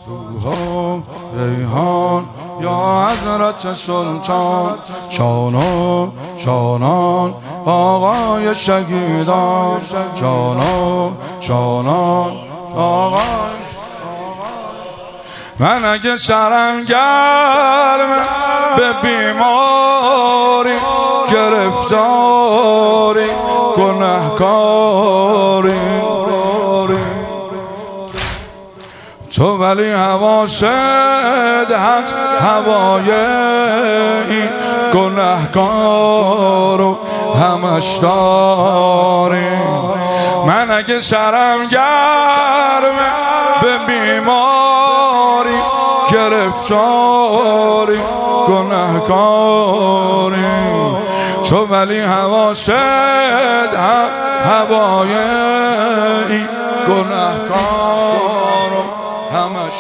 روح ریحان یا حضرت سلطان، شانان شانان آقای شهیدان، شانان شانان آقای. من اگه سرم گرمه به بیماری، گرفتاری، گنهکاری، تو ولی حواست هست هوای این گنهکار و همش داری. من اگه سرم گرمه به بیماری، گرفتاری، گنهکاری، تو ولی حواست هست هوای این گنهکار و همش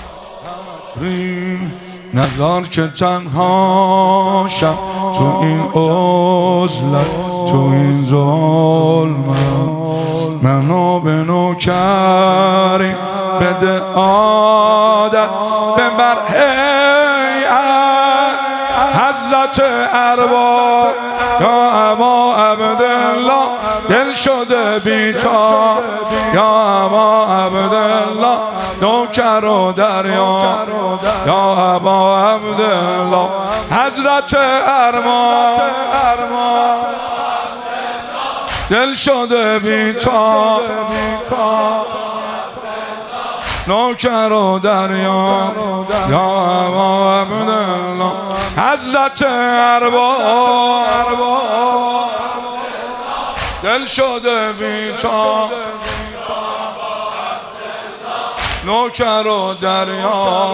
نظر که تنها شم تو این عزلت، تو این ظلمم، منو به نوکری بده عادت، ببر هیئت حضرت ارباب یا ابا عبدالله، دل شده بی‌تاب یا ابا عبدالله، نوکر و دریا یا ابا عبدالله، حضرت ارباب دل شده بی‌تاب، نوکر و دریا یا ابا عبدالله، حضرت ارباب دل شده بی‌تاب، نوکر و دریا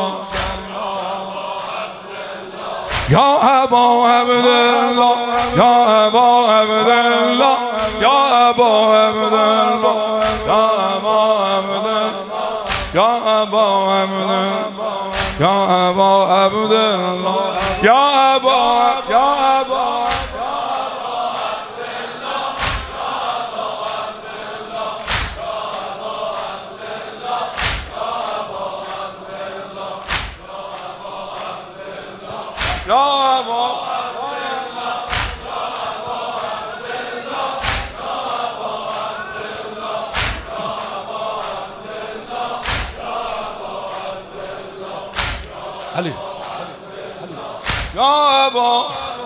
یا ابا عبدالله، یا ابا عبدالله، یا ابا عبدالله، یا ابا عبدالله، یا ابا عبدالله، یا ابا عبدالله، یا ابا علی یا ابا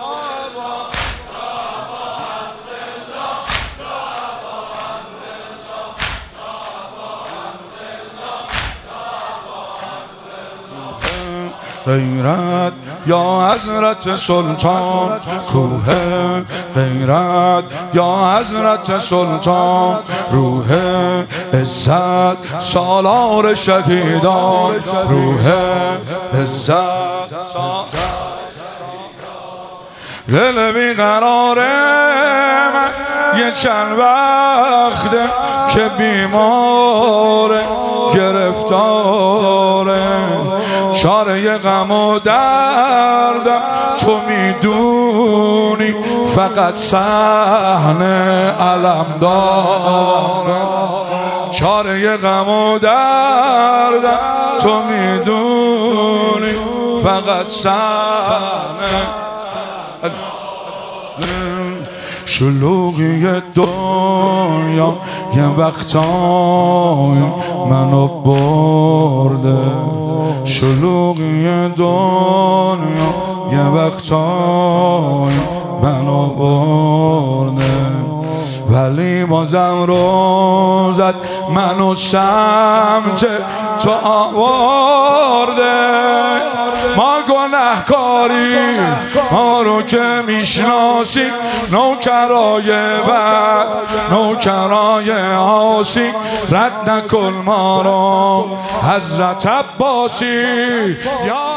غیرت یا حضرت سلطان، کوه غیرت یا حضرت سلطان، روح عزت سالار شهیدان، روح عزت دل بیقرار من یه چند وقته که بیماره، گرفتاره، چاره غم و دردم تو میدونی، فقط صحنه علم داره، چاره غم و دردم تو میدونی، فقط صحنه شلوغی دنیا یه وقتای منو برده، شلوغی دنیا یه وقتای منو برده، ولی بازم روزت منو سمت تو آورده. ما گنهکاری ما رو که میشناسی، نوکرای بد، نوکرای عاصی، رد نکن ما رو حضرت عباسی یا